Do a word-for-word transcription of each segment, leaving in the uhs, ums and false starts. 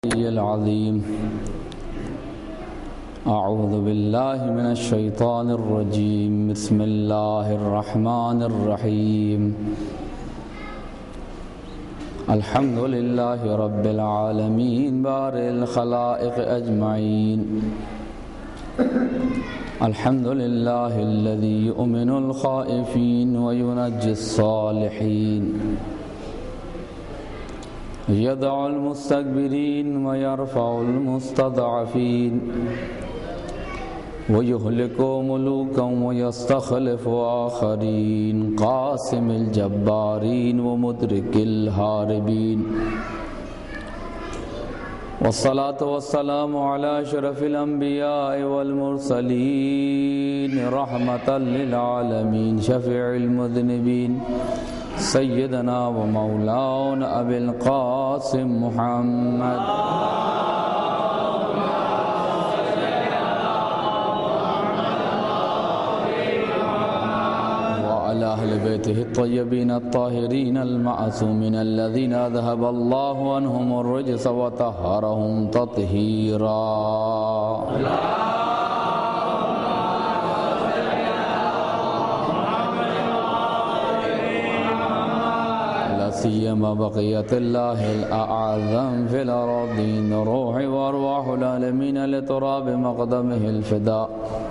العظیم اعوذ باللہ من الشیطان الرجیم بسم اللہ الرحمن الرحیم الحمد للہ رب العالمین بارئ الخلائق اجمعین الحمد للہ الذی یؤمن الخائفین وینجی الصالحین يدعو المستكبرين ويرفع المستضعفين ويهلك ملوكا ويستخلف آخرين قاسم الجبارين ومدرك الهاربين والصلاة والسلام على أشرف الأنبياء والمرسلين رحمة للعالمين شفيع المذنبين سیدنا و مولانا ابی القاسم محمد وعلى اہل بیتہ الطیبین الطاہرین المعصومین الذین اذهب اللہ عنہم الرجس وطہرہم تطہیرا سيما بقية الله الأعظم في الأراضين روح وأرواح العالمين لتراب مقدمه الفداء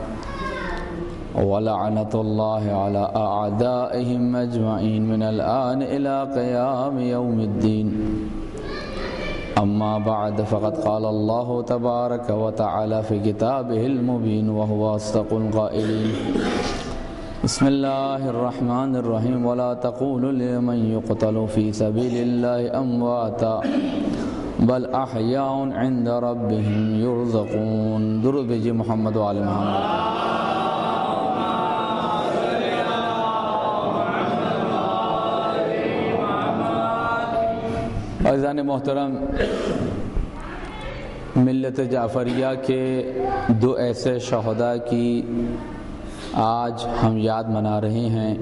ولعنة الله على أعدائهم أجمعين من الآن إلى قيام يوم الدين أما بعد فقد قال الله تبارك وتعالى في كتابه المبين وهو أصدق القائلين بسم اللہ الرحمن الرحیم ولا تقولوا لمن يقتل في سبيل الله امواتا بل احیاء عند ربهم يرزقون درود بھیجئے محمد و آل محمد۔ عزیزان محترم، ملت جعفریہ کے دو ایسے شہداء کی آج ہم یاد منا رہے ہیں،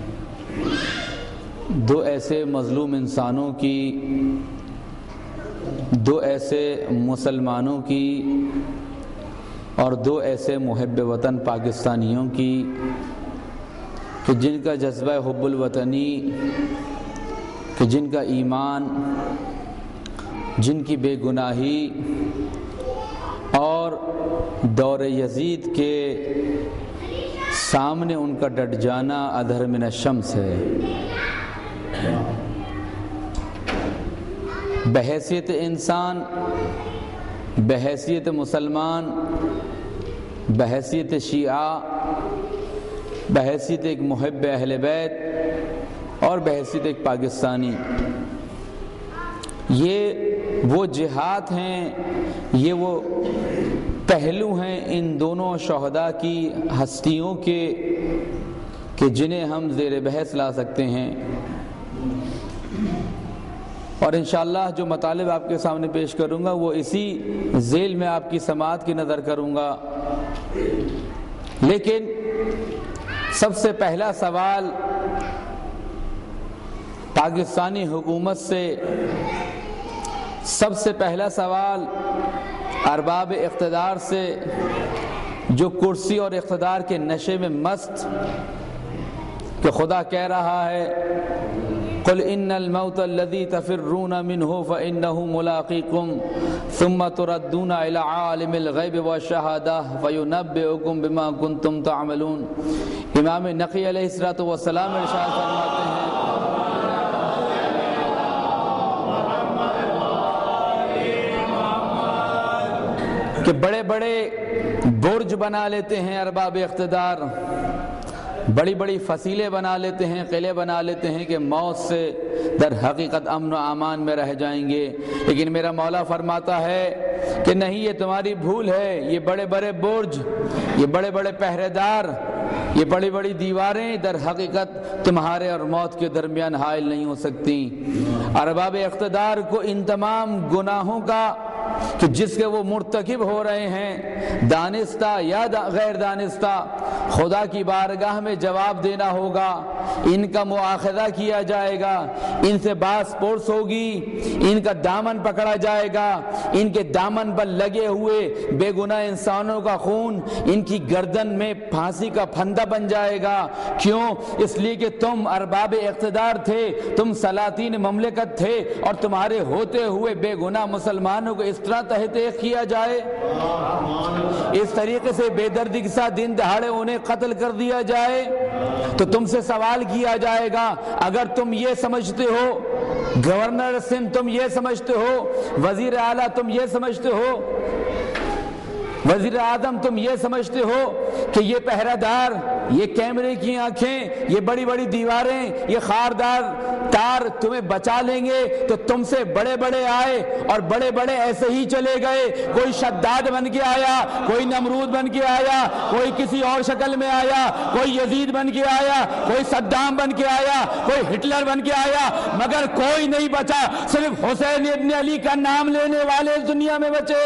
دو ایسے مظلوم انسانوں کی، دو ایسے مسلمانوں کی اور دو ایسے محب وطن پاکستانیوں کی کہ جن کا جذبہ حب الوطنی، کہ جن کا ایمان، جن کی بے گناہی اور دور یزید کے سامنے ان کا ڈٹ جانا ادھر من الشمس ہے۔ بحیثیت انسان، بحیثیت مسلمان، بحیثیت شیعہ، بحیثیت ایک محب اہل بیت اور بحیثیت ایک پاکستانی، یہ وہ جہات ہیں، یہ وہ پہلو ہیں ان دونوں شہداء کی ہستیوں کے کہ جنہیں ہم زیر بحث لا سکتے ہیں، اور انشاءاللہ جو مطالب آپ کے سامنے پیش کروں گا وہ اسی ذیل میں آپ کی سماعت کی نظر کروں گا۔ لیکن سب سے پہلا سوال پاکستانی حکومت سے، سب سے پہلا سوال ارباب اقتدار سے جو کرسی اور اقتدار کے نشے میں مست، کہ خدا کہہ رہا ہے قل ان الموت الذي تفرون منه فانه ملاقيكم ثم تردون الى عالم الغیب والشہادہ فینبئکم بما کنتم تعملون۔ امام نقی علیہ الصلوۃ والسلام ارشاد فرماتے ہیں کہ بڑے بڑے برج بنا لیتے ہیں ارباب اقتدار، بڑی بڑی فصیلیں بنا لیتے ہیں، قلعے بنا لیتے ہیں کہ موت سے در حقیقت امن و امان میں رہ جائیں گے، لیکن میرا مولا فرماتا ہے کہ نہیں، یہ تمہاری بھول ہے، یہ بڑے بڑے برج، یہ بڑے بڑے پہرے دار، یہ بڑی بڑی دیواریں در حقیقت تمہارے اور موت کے درمیان حائل نہیں ہو سکتی۔ ارباب اقتدار کو ان تمام گناہوں کا کہ جس کے وہ مرتکب ہو رہے ہیں دانستہ یا غیر دانستہ خدا کی بارگاہ میں جواب دینا ہوگا، ان کا مواخذہ کیا جائے گا، ان سے باس پرس ہوگی، ان کا دامن پکڑا جائے گا، ان کے دامن پر لگے ہوئے بے گناہ انسانوں کا خون ان کی گردن میں پھانسی کا پھندا بن جائے گا۔ کیوں؟ اس لیے کہ تم ارباب اقتدار تھے، تم سلاطین مملکت تھے، اور تمہارے ہوتے ہوئے بے گناہ مسلمانوں کو اس طرح تحت کیا جائے، اس طریقے سے بے دردی کے ساتھ دن دہاڑے انہیں قتل کر دیا جائے، تو تم سے سوال کیا جائے گا۔ اگر تم یہ سمجھتے ہو، گورنر سندھ تم یہ سمجھتے ہو، وزیر اعلیٰ تم یہ سمجھتے ہو، وزیر اعظم تم یہ سمجھتے ہو کہ یہ پہرہ دار، یہ کیمرے کی آنکھیں، یہ بڑی بڑی دیواریں، یہ خاردار تار تمہیں بچا لیں گے، تو تم سے بڑے بڑے آئے اور بڑے بڑے ایسے ہی چلے گئے۔ کوئی شداد بن کے آیا، کوئی نمرود بن کے آیا، کوئی کسی اور شکل میں آیا، کوئی یزید بن کے آیا، کوئی صدام بن کے آیا، کوئی ہٹلر بن کے آیا، مگر کوئی نہیں بچا، صرف حسین ابن علی کا نام لینے والے اس دنیا میں بچے۔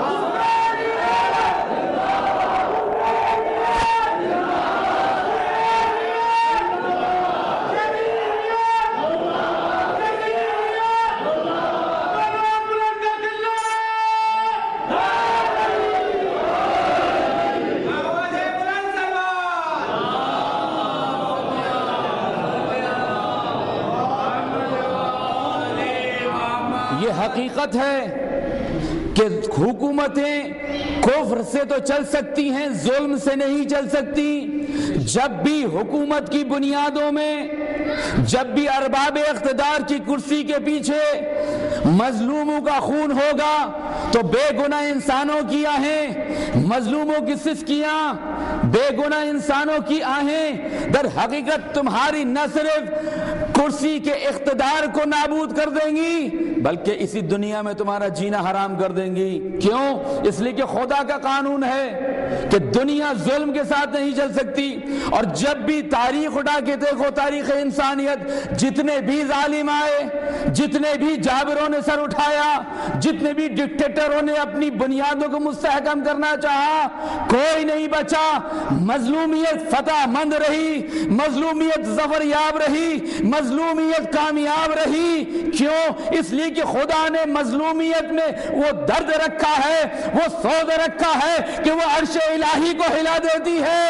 یہ حقیقت ہے کہ حکومتیں کفر سے تو چل سکتی ہیں، ظلم سے نہیں چل سکتی۔ جب بھی حکومت کی بنیادوں میں، جب بھی ارباب اقتدار کی کرسی کے پیچھے مظلوموں کا خون ہوگا تو بے گناہ انسانوں کی آہیں، مظلوموں کی سسکیاں، بے گناہ انسانوں کی آہیں در حقیقت تمہاری نہ صرف کرسی کے اقتدار کو نابود کر دیں گی بلکہ اسی دنیا میں تمہارا جینا حرام کر دیں گی۔ کیوں؟ اس لیے کہ خدا کا قانون ہے کہ دنیا ظلم کے ساتھ نہیں چل سکتی، اور جب بھی تاریخ اٹھا کے دیکھو، تاریخ انسانیت، جتنے بھی ظالم آئے، جتنے بھی جابروں نے سر اٹھایا، جتنے بھی ڈکٹیٹروں نے اپنی بنیادوں کو مستحکم کرنا چاہا، کوئی نہیں بچا۔ مظلومیت فتح مند رہی، مظلومیت ظفر یاب رہی، مظلومیت کامیاب رہی۔ کیوں؟ اس لیے کہ خدا نے مظلومیت میں وہ درد رکھا ہے، وہ سود رکھا ہے کہ وہ عرش الہی کو ہلا دیتی ہے۔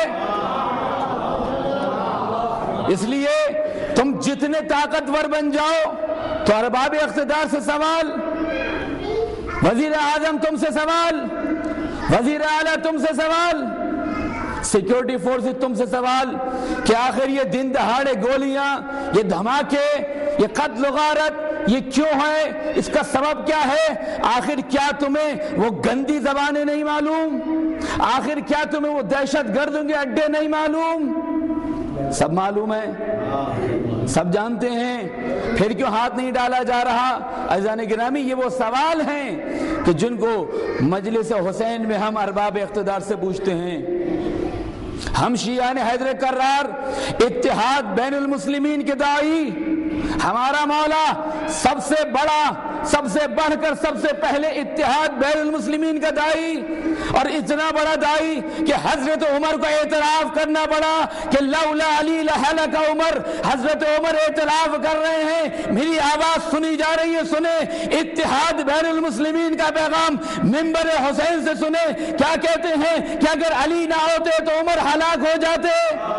اس لیے تم جتنے طاقتور بن جاؤ تو ارباب اقتدار سے سوال، وزیر اعظم تم سے سوال، وزیر اعلیٰ تم سے سوال، سیکیورٹی فورسز تم سے سوال کہ آخر یہ دن دہاڑے گولیاں، یہ دھماکے، یہ قتل و غارت یہ کیوں ہے؟ اس کا سبب کیا ہے؟ آخر کیا تمہیں وہ گندی زبانیں نہیں معلوم؟ آخر کیا تمہیں وہ دہشت گردوں کے اڈے نہیں معلوم؟ سب معلوم ہے، سب جانتے ہیں، پھر کیوں ہاتھ نہیں ڈالا جا رہا؟ عزیزان گرامی، یہ وہ سوال ہیں کہ جن کو مجلس حسین میں ہم ارباب اقتدار سے پوچھتے ہیں۔ ہم شیعان حیدر کرار، اتحاد بین المسلمین کے داعی، ہمارا مولا سب سے بڑا، سب سے بڑھ کر سب سے پہلے اتحاد بین المسلمین کا داعی، اور اتنا بڑا داعی کہ حضرت عمر کو اعتراف کرنا پڑا کہ لولا علی لہلک عمر۔ حضرت عمر اعتراف کر رہے ہیں، میری آواز سنی جا رہی ہے، سنیں اتحاد بین المسلمین کا پیغام منبر حسین سے سنیں۔ کیا کہتے ہیں کہ اگر علی نہ ہوتے تو عمر ہلاک ہو جاتے۔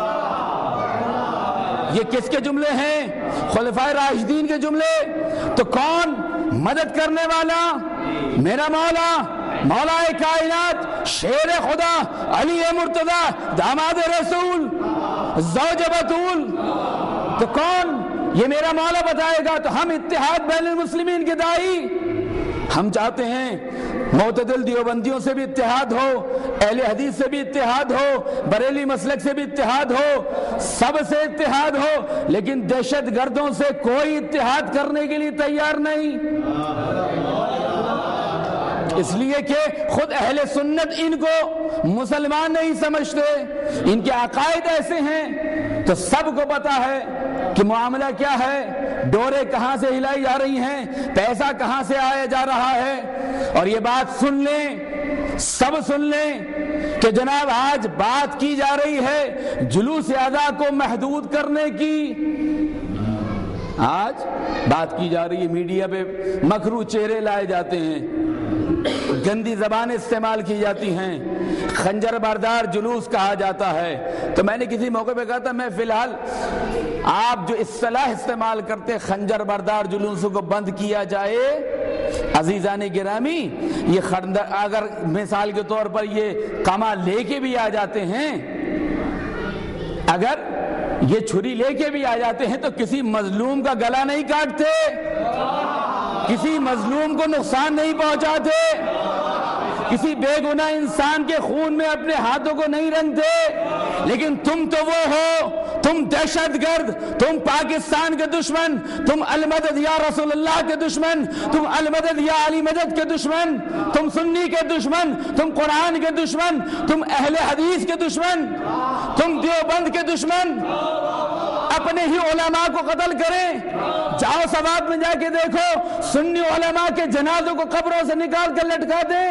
یہ کس کے جملے ہیں؟ خلفائے راشدین کے جملے۔ تو کون مدد کرنے والا؟ میرا مولا، مولا کائنات، شیر خدا، علی مرتضی، داماد رسول، زوج بطول۔ تو کون؟ یہ میرا مولا بتائے گا۔ تو ہم اتحاد بین المسلمین کے داعی، ہم چاہتے ہیں معتدل دیوبندیوں سے بھی اتحاد ہو، اہل حدیث سے بھی اتحاد ہو، بریلی مسلک سے بھی اتحاد ہو، سب سے اتحاد ہو، لیکن دہشت گردوں سے کوئی اتحاد کرنے کے لیے تیار نہیں۔ اس لیے کہ خود اہل سنت ان کو مسلمان نہیں سمجھتے، ان کے عقائد ایسے ہیں۔ تو سب کو پتا ہے کہ معاملہ کیا ہے۔ ڈورے کہاں سے ہلائی جا رہی ہیں، پیسہ کہاں سے آیا جا رہا ہے۔ اور یہ بات سن لیں، سب سن لیں کہ جناب آج بات کی جا رہی ہے جلوس اذا کو محدود کرنے کی، آج بات کی جا رہی ہے، میڈیا پہ مکروہ چہرے لائے جاتے ہیں، گندی زبانیں استعمال کی جاتی ہیں، خنجر بردار جلوس کہا جاتا ہے۔ تو میں نے کسی موقع پہ کہا تھا میں فی الحال آپ جو اصطلاح استعمال کرتے خنجر بردار جلوسوں کو بند کیا جائے، عزیزان گرامی یہ خنجر اگر مثال کے طور پر یہ کما لے کے بھی آ جاتے ہیں، اگر یہ چھری لے کے بھی آ جاتے ہیں تو کسی مظلوم کا گلا نہیں کاٹتے، کسی مظلوم کو نقصان نہیں پہنچاتے، کسی بے گناہ انسان کے خون میں اپنے ہاتھوں کو نہیں رنگتے، لیکن تم تو وہ ہو، تم دہشت گرد، تم پاکستان کے دشمن، تم المدد یا رسول اللہ کے دشمن، تم المدد یا علی مدد کے دشمن، تم سنی کے دشمن، تم قرآن کے دشمن، تم اہل حدیث کے دشمن، تم دیوبند کے دشمن، اپنے ہی علماء کو قتل کریں۔ جاؤ سوات میں جا کے دیکھو، سنی علماء کے جنازوں کو قبروں سے نکال کر لٹکا دیں،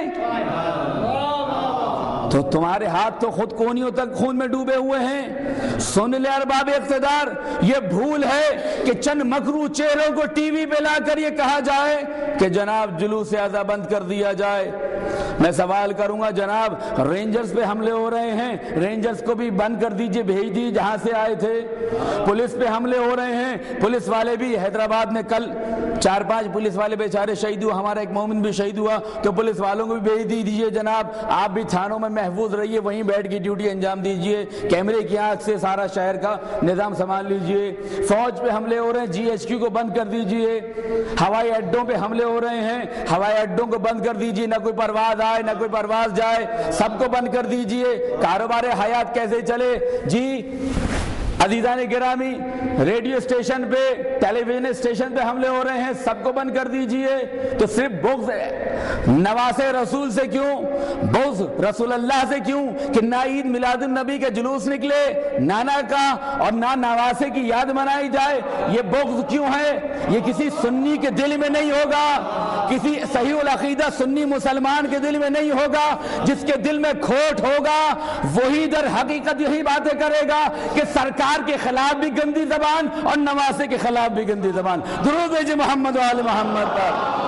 تو تمہارے ہاتھ تو خود کونیوں تک خون میں ڈوبے ہوئے ہیں۔ سن لے ارباب اقتدار، یہ بھول ہے کہ چند مکروہ چہروں کو ٹی وی پہ لا کر یہ کہا جائے کہ جناب جلوس اذا بند کر دیا جائے۔ میں سوال کروں گا جناب رینجرز پہ حملے ہو رہے ہیں، رینجرز کو بھی بند کر دیجئے، بھیج دیجئے جہاں سے آئے تھے۔ پولیس پہ حملے ہو رہے ہیں، پولیس والے بھی حیدرآباد میں کل چار پانچ پولیس والے بیچارے شہید ہوئے، ہمارا ایک مومن بھی شہید ہوا، تو پولیس والوں کو بھی بھیج دیجئے جناب، آپ بھی تھانوں میں محفوظ رہیے، وہیں بیٹھ کے ڈیوٹی انجام دیجئے، کیمرے کی آنکھ سے سارا شہر کا نظام سنبھال لیجئے۔ فوج پہ حملے ہو رہے ہیں، جی ایچ کیو کو بند کر دیجئے۔ ہوائی اڈوں پہ حملے ہو رہے ہیں، ہوائی اڈوں کو بند کر دیجئے، نہ کوئی پرواز آئے نہ کوئی پرواز جائے، سب کو بند کر دیجئے۔ کاروبار حیات کیسے چلے؟ جی عزیزان گرامی، ریڈیو اسٹیشن پہ، ٹیلی ویژن اسٹیشن پہ حملے ہو رہے ہیں، سب کو بند کر دیجئے۔ تو صرف بغض نواسے رسول سے کیوں، بغض رسول اللہ سے کیوں کہ نہ عید میلاد النبی کے جلوس نکلے، نانا کا اور نہ نواسے کی یاد منائی جائے، یہ بغض کیوں ہے؟ یہ کسی سنی کے دل میں نہیں ہوگا، کسی صحیح العقیدہ سنی مسلمان کے دل میں نہیں ہوگا۔ جس کے دل میں کھوٹ ہوگا وہی در حقیقت یہی باتیں کرے گا کہ سرکار کے خلاف بھی گندی زبان اور نواسے کے خلاف بھی گندی زبان۔ درود بھیجئے محمد و آل محمد پر۔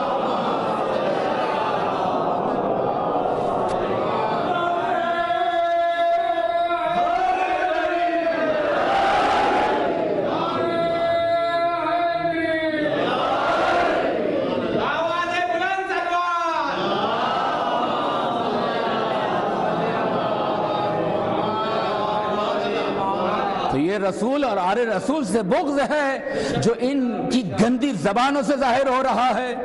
تو یہ رسول اور آل رسول سے بغض ہے جو ان کی گندی زبانوں سے ظاہر ہو رہا ہے۔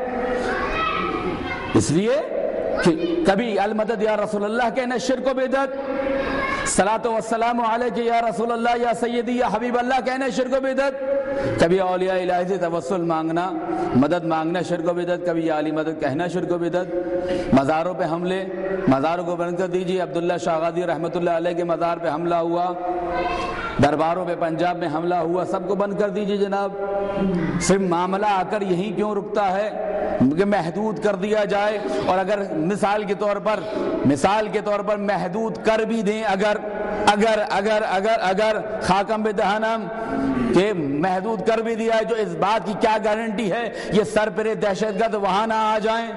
اس لیے کہ کبھی المدد یا رسول اللہ کہنا شرک و بدعت، صلاۃ و السلام علیک یا رسول اللہ یا سیدی یا حبیب اللہ کہنا شرک و بدعت، کبھی اولیاء الہی سے توسل مانگنا، مدد مانگنا شرک و بدعت، کبھی یا علی مدد کہنا شرک و بدعت۔ مزاروں پہ حملے، مزاروں کو بند کر دیجیے۔ عبداللہ شاہ غازی رحمۃ اللہ علیہ کے مزار پہ حملہ ہوا، درباروں پہ پنجاب میں حملہ ہوا، سب کو بند کر دیجیے جناب۔ صرف معاملہ آ کر یہیں کیوں رکتا ہے کہ محدود کر دیا جائے؟ اور اگر مثال کے طور پر مثال کے طور پر محدود کر بھی دیں، اگر اگر اگر اگر اگر خاکم بدہنم کہ محدود کر بھی دیا ہے، جو اس بات کی کیا گارنٹی ہے یہ سرپرے دہشت گرد وہاں نہ آ جائیں؟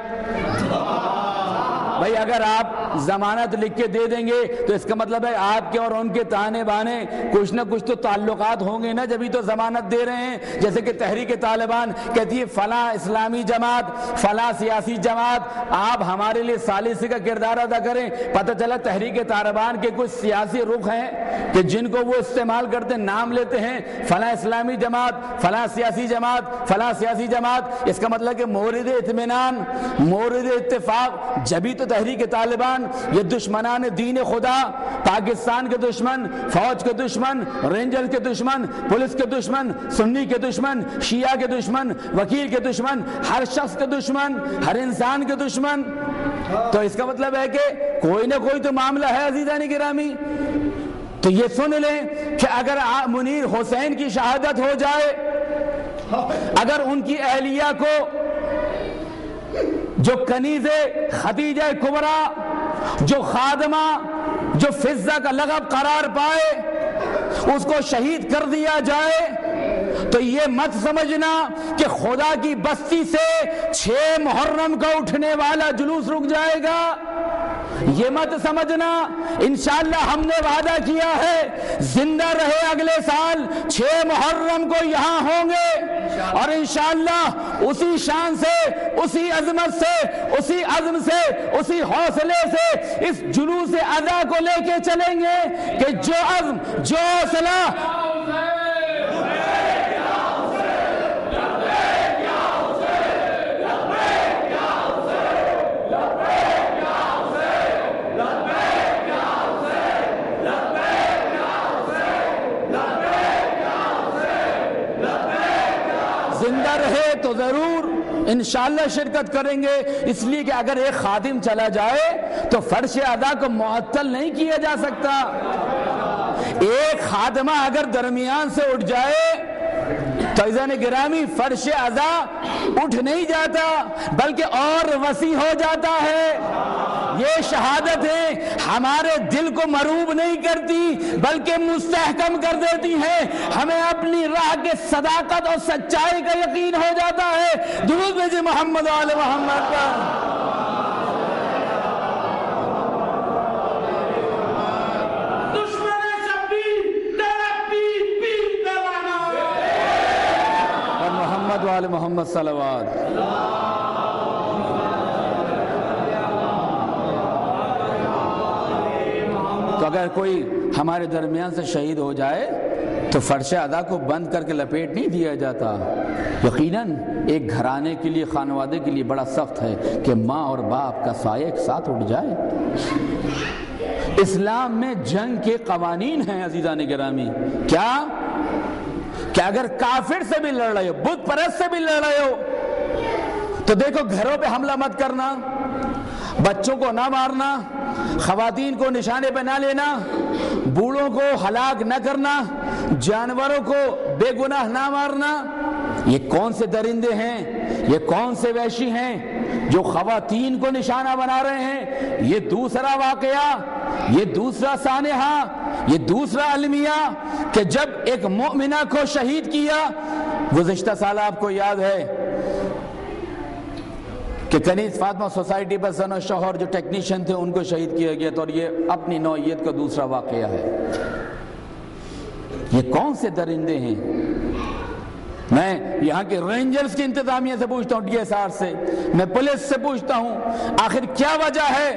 بھائی اگر آپ ضمانت لکھ کے دے دیں گے تو اس کا مطلب ہے آپ کے اور ان کے تانے بانے کچھ نہ کچھ تو تعلقات ہوں گے نا، جبھی تو ضمانت دے رہے ہیں۔ جیسے کہ تحریک طالبان کہتی ہے فلاں اسلامی جماعت، فلاں سیاسی جماعت آپ ہمارے لیے ثالثی کا کردار ادا کریں، پتہ چلا تحریک طالبان کے کچھ سیاسی رخ ہیں کہ جن کو وہ استعمال کرتے نام لیتے ہیں فلاں اسلامی جماعت، فلاں سیاسی جماعت، فلاں سیاسی جماعت۔ اس کا مطلب کہ مورد اطمینان، مورد اتفاق جبھی تو تحریک طالبان، یہ دشمنان دین خدا، پاکستان کے دشمن، فوج کے دشمن، رینجر کے دشمن، پولیس کے دشمن، سنی کے دشمن، شیعہ کے دشمن، وکیل کے دشمن، ہر شخص کے دشمن، ہر انسان کے دشمن۔ تو اس کا مطلب ہے کہ کوئی نہ کوئی تو معاملہ ہے عزیزان گرامی۔ تو یہ سن لیں کہ اگر منیر حسین کی شہادت ہو جائے اگر ان کی اہلیہ کو جو کنیز خدیجہ کبریٰ، جو خادمہ، جو فضہ کا لقب قرار پائے، اس کو شہید کر دیا جائے تو یہ مت سمجھنا کہ خدا کی بستی سے چھ محرم کا اٹھنے والا جلوس رک جائے گا، یہ مت سمجھنا۔ انشاءاللہ ہم نے وعدہ کیا ہے زندہ رہے اگلے سال چھ محرم کو یہاں ہوں گے، اور انشاءاللہ اسی شان سے، اسی عظمت سے، اسی عزم سے، اسی حوصلے سے اس جلوس ادا کو لے کے چلیں گے کہ جو عزم، جو حوصلہ زندہ رہے تو ضرور انشاءاللہ شرکت کریں گے، اس لیے کہ اگر ایک خادم چلا جائے تو فرش ادا کو معطل نہیں کیا جا سکتا۔ ایک خادمہ اگر درمیان سے اٹھ جائے تو عزیزان گرامی فرش ادا اٹھ نہیں جاتا بلکہ اور وسیع ہو جاتا ہے۔ یہ شہادتیں ہمارے دل کو مروب نہیں کرتی بلکہ مستحکم کر دیتی ہیں، ہمیں اپنی راہ کے صداقت اور سچائی کا یقین ہو جاتا ہے۔ درود بھیجیں محمد و آل محمد پر۔ اور محمد و آل محمد صلوات۔ تو اگر کوئی ہمارے درمیان سے شہید ہو جائے تو فرش ادا کو بند کر کے لپیٹ نہیں دیا جاتا۔ یقیناً ایک گھرانے کے لیے، خانوادے کے لیے بڑا سخت ہے کہ ماں اور باپ کا سایہ ایک ساتھ اٹھ جائے۔ اسلام میں جنگ کے قوانین ہیں عزیزان گرامی، کیا کہ اگر کافر سے بھی لڑ رہے ہو، بت پرست سے بھی لڑ رہے ہو تو دیکھو گھروں پہ حملہ مت کرنا، بچوں کو نہ مارنا، خواتین کو نشانے پہ نہ لینا، بوڑھوں کو ہلاک نہ کرنا، جانوروں کو بے گناہ نہ مارنا۔ یہ کون سے درندے ہیں، یہ کون سے وحشی ہیں جو خواتین کو نشانہ بنا رہے ہیں؟ یہ دوسرا واقعہ، یہ دوسرا سانحہ، یہ دوسرا المیہ کہ جب ایک مومنہ کو شہید کیا۔ گزشتہ سال آپ کو یاد ہے کہ کنیز فاطمہ سوسائٹی پر زن و شوہر جو ٹیکنیشین تھے ان کو شہید کیا گیا تھا، اور یہ اپنی نوعیت کا دوسرا واقعہ ہے۔ یہ کون سے درندے ہیں؟ میں یہاں کے رینجرز کی انتظامیہ سے پوچھتا ہوں، ڈی ایس آر سے، میں پولیس سے پوچھتا ہوں، آخر کیا وجہ ہے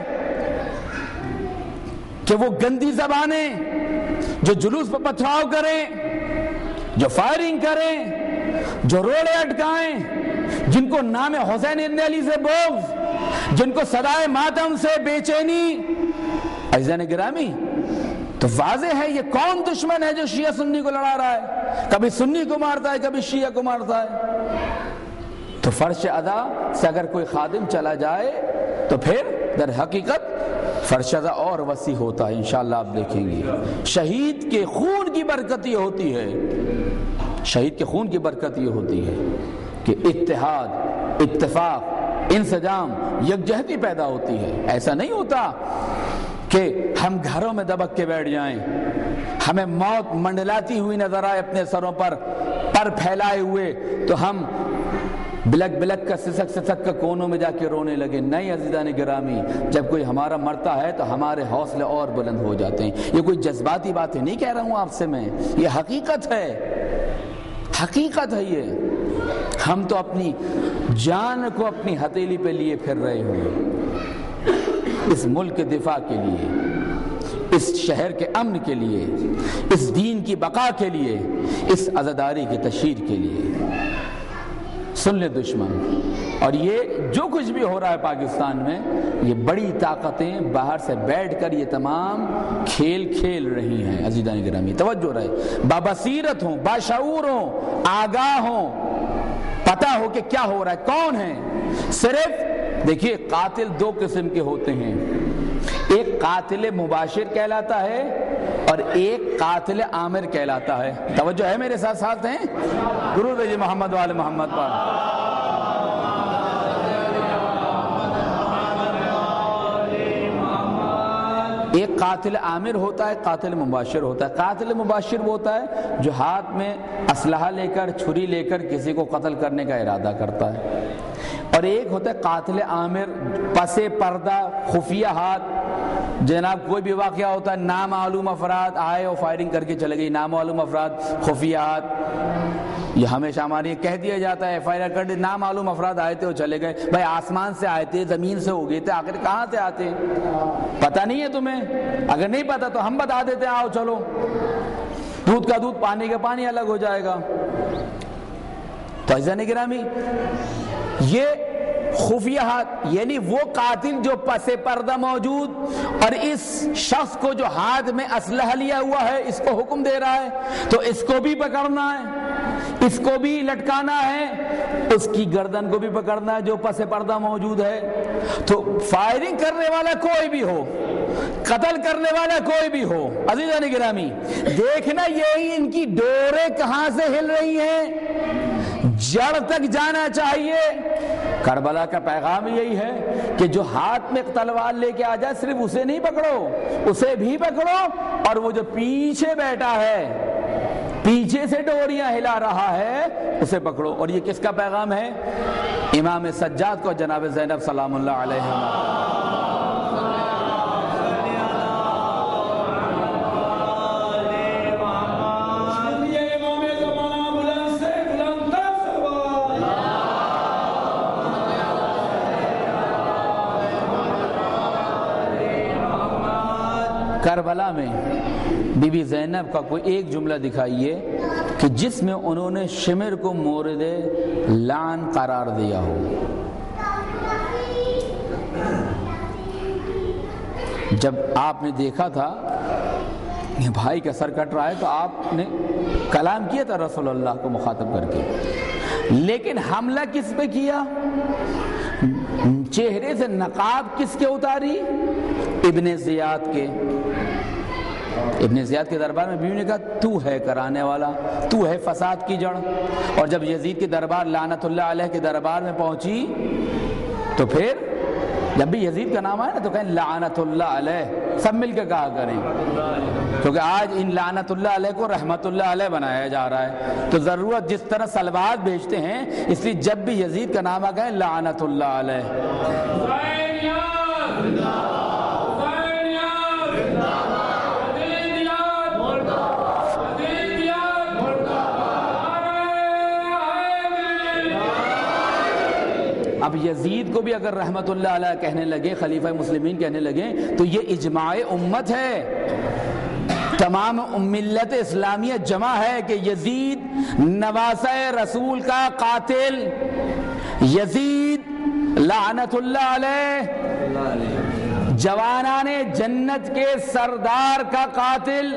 کہ وہ گندی زبانیں جو جلوس پر پتھراؤ کریں، جو فائرنگ کریں، جو روڑے اٹکائیں، جن کو نام حسین ابن علی سے بغض، جن کو صدائے ماتم سے بے چینی۔ عزیزان گرامی، تو واضح ہے یہ کون دشمن ہے جو شیعہ سنی کو لڑا رہا ہے، کبھی سنی کو مارتا ہے، کبھی شیعہ کو مارتا ہے۔ تو فرش ادا سے اگر کوئی خادم چلا جائے تو پھر در حقیقت فرش ادا اور وسیع ہوتا ہے، انشاءاللہ آپ دیکھیں گے۔ شہید کے خون کی برکت یہ ہوتی ہے، شہید کے خون کی برکت یہ ہوتی ہے کہ اتحاد، اتفاق، انسجام، یکجہتی پیدا ہوتی ہے۔ ایسا نہیں ہوتا کہ ہم گھروں میں دبک کے بیٹھ جائیں، ہمیں موت منڈلاتی ہوئی نظر آئے اپنے سروں پر پر پھیلائے ہوئے تو ہم بلک بلک کا سسک سسک کا کونوں میں جا کے رونے لگے۔ نہیں عزیزان گرامی، جب کوئی ہمارا مرتا ہے تو ہمارے حوصلے اور بلند ہو جاتے ہیں۔ یہ کوئی جذباتی باتیں نہیں کہہ رہا ہوں آپ سے میں، یہ حقیقت ہے، حقیقت ہے یہ۔ ہم تو اپنی جان کو اپنی ہتھیلی پہ لیے پھر رہے ہیں، اس ملک کے دفاع کے لیے، اس شہر کے امن کے لیے، اس دین کی بقا کے لیے، اس عزاداری کی تشہیر کے لیے۔ سن لے دشمن، اور یہ جو کچھ بھی ہو رہا ہے پاکستان میں، یہ بڑی طاقتیں باہر سے بیٹھ کر یہ تمام کھیل کھیل رہی ہیں۔ عزیزان گرامی توجہ رہے، بابصیرت ہوں، باشعور ہوں، آگاہ ہوں، پتہ ہو کہ کیا ہو رہا ہے، کون ہے۔ صرف دیکھیے قاتل دو قسم کے ہوتے ہیں، ایک قاتل مباشر کہلاتا ہے، اور ایک قاتل عامر کہلاتا ہے. توجہ ہے میرے ساتھ ساتھ ہیں؟ درود بھیجیے محمد وآل محمد پر. ایک قاتل عامر ہوتا ہے، قاتل مباشر ہوتا ہے. قاتل مباشر وہ ہوتا ہے جو ہاتھ میں اسلحہ لے کر، چھری لے کر کسی کو قتل کرنے کا ارادہ کرتا ہے. اور ایک ہوتا ہے قاتل عامر، پس پردہ خفیہ ہاتھ. جناب کوئی بھی واقعہ ہوتا ہے، نامعلوم افراد آئے اور فائرنگ کر کے چلے گئے، نامعلوم افراد خفیہ ہاتھ. یہ ہمیشہ ہمارے کہہ دیا جاتا ہے، فائر کر دے، نامعلوم افراد آئے تھے اور چلے گئے. بھائی آسمان سے آئے تھے، زمین سے ہو گئے تھے، آخر کہاں سے آتے؟ پتہ نہیں ہے تمہیں؟ اگر نہیں پتہ تو ہم بتا دیتے ہیں، آؤ چلو. دودھ کا دودھ، پانی کا پانی الگ ہو جائے گا. تو عزیزان گرامی، یہ خفیہ ہاتھ یعنی وہ قاتل جو پس پردہ موجود اور اس شخص کو جو ہاتھ میں اسلحہ لیا ہوا ہے اس کو حکم دے رہا ہے، تو اس کو بھی پکڑنا ہے، اس کو بھی لٹکانا ہے، اس کی گردن کو بھی پکڑنا ہے جو پس پردہ موجود ہے. تو فائرنگ کرنے والا کوئی بھی ہو، قتل کرنے والا کوئی بھی ہو، عزیزان گرامی دیکھنا یہی ان کی ڈوریں کہاں سے ہل رہی ہیں، جڑ تک جانا چاہیے. کربلا کا پیغام یہی ہے کہ جو ہاتھ میں تلوار لے کے آ جائے صرف اسے نہیں پکڑو، اسے بھی پکڑو، اور وہ جو پیچھے بیٹھا ہے، پیچھے سے ڈوریاں ہلا رہا ہے، اسے پکڑو. اور یہ کس کا پیغام ہے؟ امام سجاد کو، جناب زینب سلام اللہ علیہ. کربلا میں بی بی زینب کا کوئی ایک جملہ دکھائیے کہ جس میں انہوں نے شمر کو مورد لعن قرار دیا ہو. جب آپ نے دیکھا تھا کہ بھائی کا سر کٹ رہا ہے تو آپ نے کلام کیا تھا رسول اللہ کو مخاطب کر کے، لیکن حملہ کس پہ کیا؟ چہرے سے نقاب کس کے اتاری؟ ابن زیاد کے. ابن زیاد کے دربار میں بیوی نے کہا تو ہے کرانے والا، تو ہے فساد کی جڑ. اور جب یزید کے دربار لعنت اللہ علیہ کے دربار میں پہنچی تو پھر جب بھی یزید کا نام آئے نا تو کہیں لعنت اللہ علیہ، سب مل کے کہا کریں، کیونکہ آج ان لعنت اللہ علیہ کو رحمت اللہ علیہ بنایا جا رہا ہے. تو ضرورت جس طرح سلوات بھیجتے ہیں، اس لیے جب بھی یزید کا نام آ گئے لعنت اللہ علیہ. اب یزید کو بھی اگر رحمت اللہ علیہ کہنے لگے، خلیفہ مسلمین کہنے لگے، تو یہ اجماع امت ہے، تمام ملت اسلامیہ جمع ہے کہ یزید نواسہ رسول کا قاتل، یزید لعنت اللہ علیہ جوانان جنت کے سردار کا قاتل،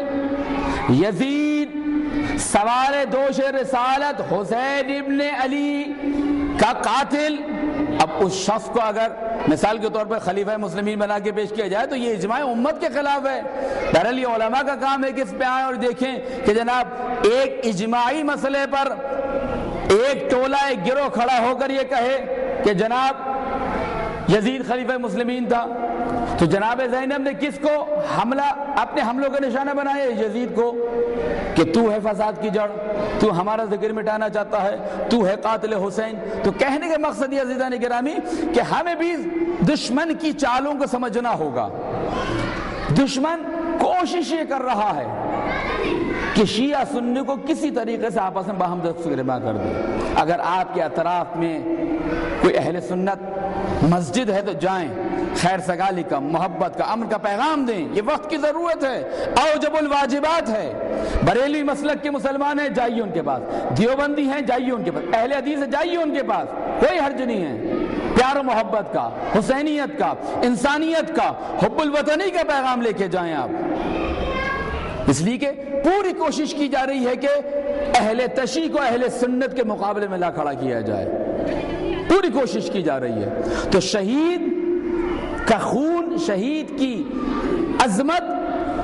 یزید سوار دوش رسالت حسین ابن علی کا قاتل. اب اس شخص کو اگر مثال کے طور پر خلیفہ مسلمین بنا کے پیش کیا جائے تو یہ اجماع امت کے خلاف ہے. بہرحال یہ علماء کا کام ہے کہ اس پہ آئیں اور دیکھیں کہ جناب ایک اجماعی مسئلے پر ایک ٹولہ ایک گروہ کھڑا ہو کر یہ کہے کہ جناب یزید خلیفہ مسلمین تھا، تو جناب زینب نے کس کو حملہ اپنے حملوں کا نشانہ بنایا؟ یزید کو، کہ تو ہے فساد کی جڑ، تو ہمارا ذکر مٹانا چاہتا ہے، تو ہے قاتل حسین. تو کہنے کے مقصد یہ عزیزان گرامی کہ ہمیں بھی دشمن کی چالوں کو سمجھنا ہوگا. دشمن کوشش یہ کر رہا ہے کہ شیعہ سنی کو کسی طریقے سے آپس میں باہم دست گرما کر دے. اگر آپ کے اطراف میں کوئی اہل سنت مسجد ہے تو جائیں، خیر سگالی کا، محبت کا، امن کا پیغام دیں. یہ وقت کی ضرورت ہے، اوجب الواجبات ہے. بریلی مسلک کے مسلمان ہیں، جائیے ان کے پاس. دیوبندی ہیں، جائیے ان کے پاس. اہل حدیث ہیں، جائیے ان کے پاس. کوئی حرج نہیں ہے. پیار و محبت کا، حسینیت کا، انسانیت کا، حب الوطنی کا پیغام لے کے جائیں آپ. اس لیے کہ پوری کوشش کی جا رہی ہے کہ اہل تشیع کو اہل سنت کے مقابلے میں لا کھڑا کیا جائے. پوری کوشش کی جا رہی ہے. تو شہید کا خون، شہید کی عظمت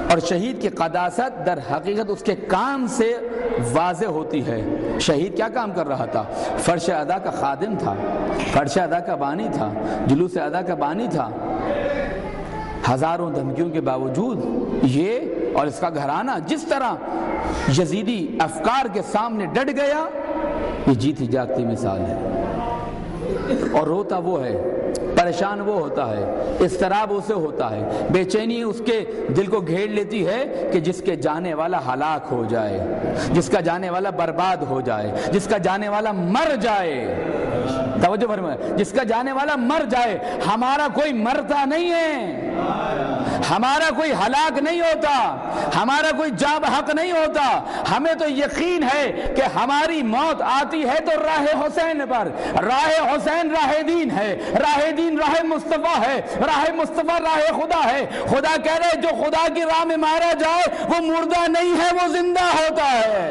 اور شہید کی قداست در حقیقت اس کے کام سے واضح ہوتی ہے۔ شہید کیا کام کر رہا تھا؟ فرش ادا کا خادم تھا، فرش ادا کا بانی تھا، جلوس ادا کا بانی تھا۔ ہزاروں دھمکیوں کے باوجود یہ اور اس کا گھرانہ جس طرح یزیدی افکار کے سامنے ڈٹ گیا، یہ جیتی جاگتی مثال ہے۔ اور روتا وہ ہے، پریشان وہ ہوتا ہے، اضطراب اسے ہوتا ہے، بے چینی اس کے دل کو گھیر لیتی ہے کہ جس کے جانے والا ہلاک ہو جائے، جس کا جانے والا برباد ہو جائے، جس کا جانے والا مر جائے۔ توجہ فرمائے، جس کا جانے والا مر جائے۔ ہمارا کوئی مرتا نہیں ہے، ہمارا کوئی ہلاک نہیں ہوتا، ہمارا کوئی جاں بحق نہیں ہوتا۔ ہمیں تو یقین ہے کہ ہماری موت آتی ہے تو راہ حسین پر۔ راہ حسین راہ دین ہے، راہ دین راہ مصطفیٰ ہے، راہ مصطفیٰ راہ خدا ہے۔ خدا کہہ رہے جو خدا کی راہ میں مارا جائے وہ مردہ نہیں ہے، وہ زندہ ہوتا ہے۔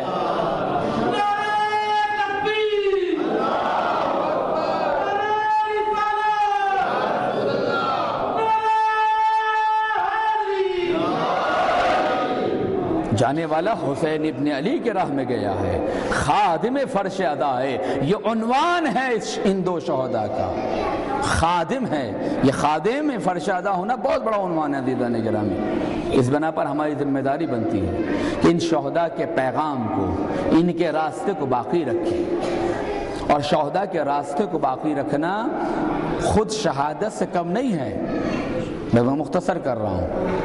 جانے والا حسین ابن علی کے راہ میں گیا ہے، خادم فرش ادا ہے۔ یہ عنوان ہے ان دو شہداء کا، خادم ہے۔ یہ خادم فرش ادا ہونا بہت بڑا عنوان ہے عزیزان گرامی۔ اس بنا پر ہماری ذمہ داری بنتی ہے کہ ان شہداء کے پیغام کو، ان کے راستے کو باقی رکھیں۔ اور شہداء کے راستے کو باقی رکھنا خود شہادت سے کم نہیں ہے۔ میں وہ مختصر کر رہا ہوں۔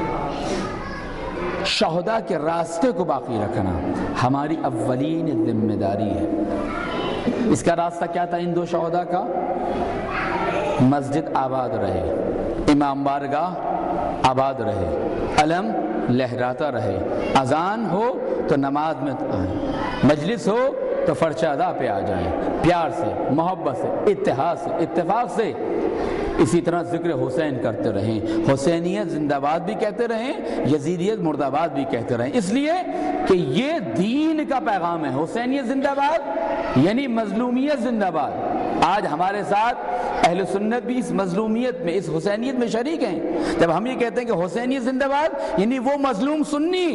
شہداء کے راستے کو باقی رکھنا ہماری اولین ذمہ داری ہے۔ اس کا راستہ کیا تھا ان دو شہداء کا؟ مسجد آباد رہے، امام بارگاہ آباد رہے، علم لہراتا رہے، اذان ہو تو نماز میں آئیں، مجلس ہو تو فرش ادا پہ آ جائیں، پیار سے، محبت سے، اتحاد سے، اتفاق سے۔ اسی طرح ذکر حسین کرتے رہیں، حسینیت زندہ باد بھی کہتے رہیں، یزیدیت مرد آباد بھی کہتے رہیں، اس لیے کہ یہ دین کا پیغام ہے۔ حسینیت زندہ باد یعنی مظلومیت زندہ باد۔ آج ہمارے ساتھ اہل سنت بھی اس مظلومیت میں، اس حسینیت میں شریک ہیں۔ جب ہم یہ کہتے ہیں کہ حسینیت زندہ باد یعنی وہ مظلوم سنی،